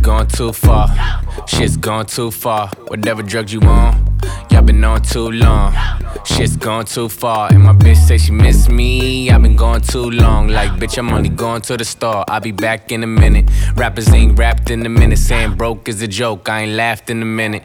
gone too far. Shit's gone too far. Whatever drugs you on, y'all been on too long. Shit's gone too far. And my bitch say she miss me. I've been gone too long. Like, bitch, I'm only going to the store. I'll be back in a minute. Rappers ain't rapped in a minute. Saying broke is a joke. I ain't laughed in a minute.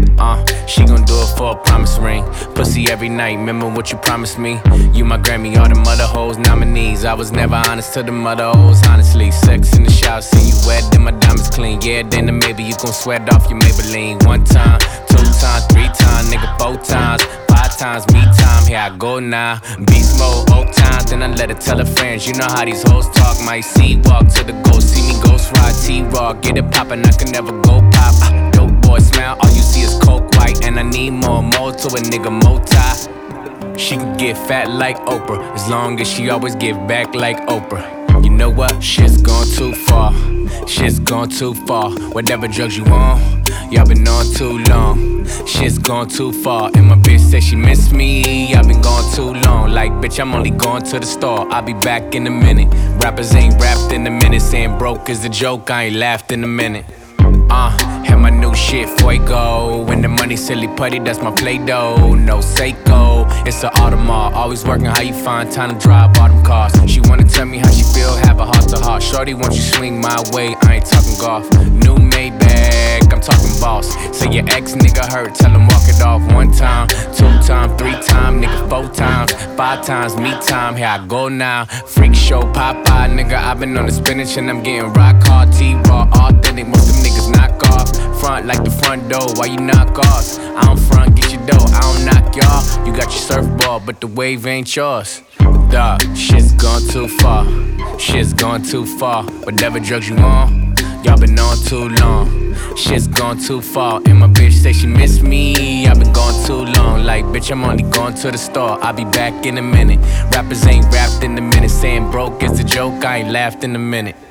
She gon' do it for a promise ring. Pussy every night, remember what you promised me. You my Grammy, all the mother hoes nominees. I was never honest to the mother hoes, honestly. Sex in the shower, see you wet, then my diamonds clean. Yeah, then maybe you gon' sweat off your Maybelline. 1 time, 2 times, 3 times, nigga 4 times, 5 times, me time, here I go now. Beast mode, old times, then I let her tell her friends. You know how these hoes talk, might see walk to the ghost, see me ghost ride T-Raw. Get it poppin', I can never go pop. Dope boy smile, all you see is coke white. And I need more to a nigga multi. She can get fat like Oprah, as long as she always give back like Oprah. You know what? Shit's gone too far. Shit's gone too far. Whatever drugs you on, y'all been on too long. Shit's gone too far. And my bitch say she miss me. I've been gone too long. Like, bitch, I'm only going to the store. I'll be back in a minute. Rappers ain't rapped in a minute. Saying broke is a joke. I ain't laughed in a minute. Had my new shit Fuego. When the money silly putty, that's my Play-Doh. No Seiko, it's an Audemars. Always working how you find time to drive all them cars. She wanna tell me how she feel, have a heart to heart. Shorty, won't you swing my way? I ain't talking golf. New Maybach, I'm talking boss. Say your ex nigga hurt, tell him walk it off. 1 time, 2 time, 3 time, nigga 4 times, 5 times, me time, here I go now. Freak show, Popeye, nigga, I been on the spinach and I'm getting rock hard, T-Raw, authentic, most them niggas knock off. Front like the front door, why you knock off? I don't front, get your dough, I don't knock y'all. You got your surfboard, but the wave ain't yours. Dog, shit's gone too far. Shit's gone too far. Whatever drugs you on, y'all been on too long. Shit's gone too far. And my bitch say she miss me. I've been gone too long. Like, bitch, I'm only going to the store. I'll be back in a minute. Rappers ain't rapped in a minute. Saying broke is a joke. I ain't laughed in a minute.